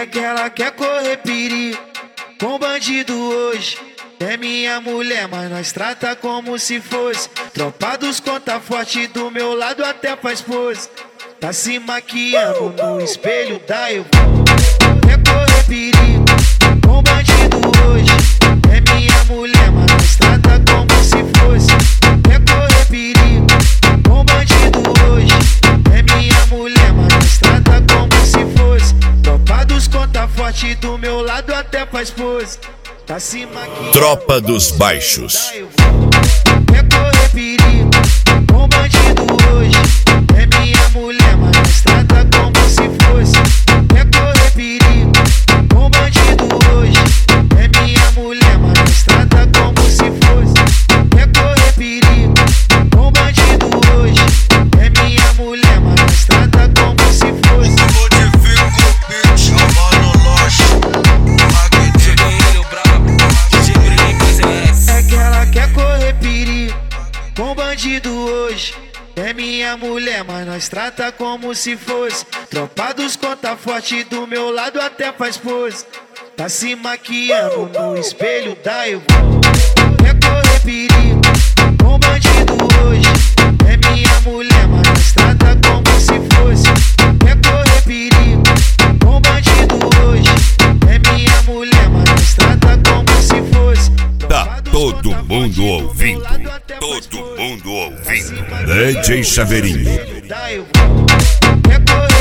que ela quer correr perigo com bandido hoje. É minha mulher, mas nós trata como se fosse tropa dos conta forte, do meu lado até faz pose. Tá se maquiando no espelho da eu vou. Quer correr perigo com bandido hoje. É minha mulher, mas nós trata como se fosse. Quer correr perigo com bandido hoje. É minha mulher, mas nós trata como se fosse tropa dos conta forte, do meu lado até faz pose. Tá se maquiando. Tropa dos Baixos. Quer correr perigo com bandido hoje. É minha mulher, mas nós trata como se fosse. Quer correr perigo com bandido hoje. É minha mulher, mas nós trata como se fosse. Quer correr perigo com bandido hoje. É minha mulher, mas nós trata como se fosse. É que ela quer correr perigo com bandido hoje. É minha mulher, mas nós trata como se fosse tropa dos conta forte, do meu lado até faz pose. Tá se maquiando no espelho da eu vou. Quer correr perigo com bandido hoje. É minha mulher, mas nós trata como se fosse. Quer correr perigo com bandido hoje. É minha mulher, mas nós trata como se fosse. Tá todo mundo ouvindo. Todo mundo ouvindo. DJ Chaveirinho. Quer correr